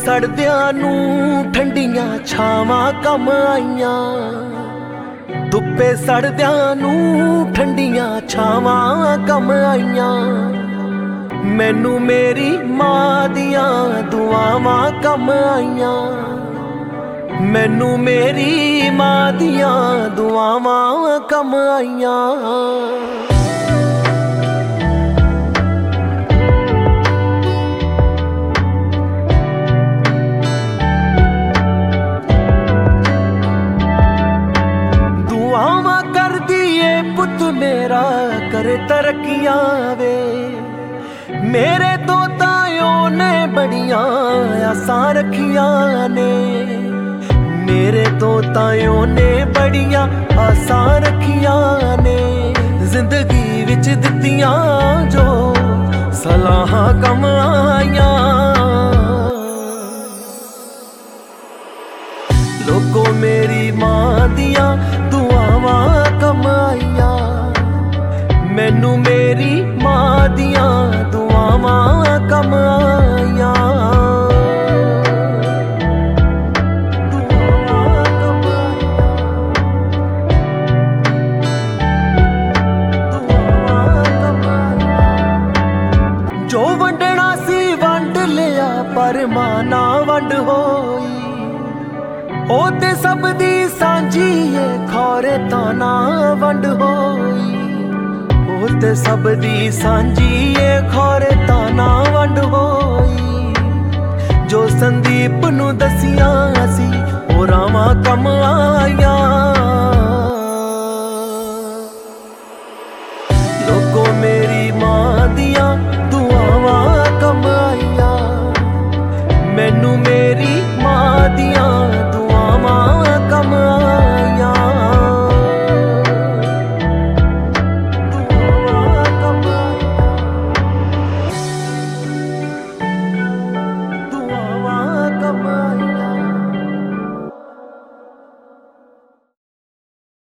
ਸੜਦਿਆਂ ਨੂੰ ਠੰਡੀਆਂ ਛਾਵਾਂ ਕੰਮ ਆਈਆਂ। ਧੁੱਪੇ ਸੜਦਿਆਂ ਨੂੰ ਠੰਡੀਆਂ ਛਾਵਾਂ ਕੰਮ ਆਈਆਂ। ਮੈਨੂੰ ਮੇਰੀ ਮਾਂ ਦੀਆਂ ਦੁਆਵਾਂ ਕੰਮ ਆਈਆਂ। ਮੈਨੂੰ ਮੇਰੀ ਮਾਂ ਦੀਆਂ ਦੁਆਵਾਂ ਕੰਮ ਆਈਆਂ। ਦੁਆਵਾਂ ਕਰਦੀ ਏ ਪੁੱਤ ਮੇਰਾ ਕਰੇ ਤਰੱਕੀਆਂ ਵੇ। ਮੇਰੇ ਤੋਂ ਤਾਂ ਉਹਨੇ ਬੜੀਆਂ ਆਸਾਂ ਰੱਖੀਆਂ ਨੇ। ਮੇਰੇ ਤੋਂ ਤਾਂ ਉਹਨੇ ਬੜੀਆਂ ਆਸਾਂ ਰੱਖੀਆਂ ਨੇ। ਜ਼ਿੰਦਗੀ ਵਿੱਚ ਦਿੱਤੀਆਂ ਜੋ ਸਲਾਹਾਂ ਕੰਮ ਆਈਆਂ। ਲੋਕੋ ਮੇਰੀ ਮਾਂ ਦੀਆਂ ਦੁਆਵਾਂ ਕੰਮ ਆਈਆਂ। ਮੈਨੂੰ ਮੇਰੀ ਮਾਂ ਦੀਆਂ ਦੁਆਵਾਂ ਕੰਮ ਆਈਆਂ। ਜੋ ਵੰਡਣਾ ਸੀ ਵੰਡ ਲਿਆ ਪਰ ਮਾਂ ਨਾ ਵੰਡ ਹੋਈ। ਉਹ ਤੇ ਸਭ ਦੀ ਸਾਂਝੀ ਏ ਖੌਰੇ ਤਾਂ ਨਾ ਵੰਡ ਹੋਈ। ਉਹ ਤੇ ਸਭ ਦੀ ਸਾਂਝੀ ਏ ਖੌਰੇ ਤਾਂ ਨਾ ਵੰਡ ਹੋਈ। ਜੋ ਸੰਦੀਪ ਨੂੰ ਦਸੀਆਂ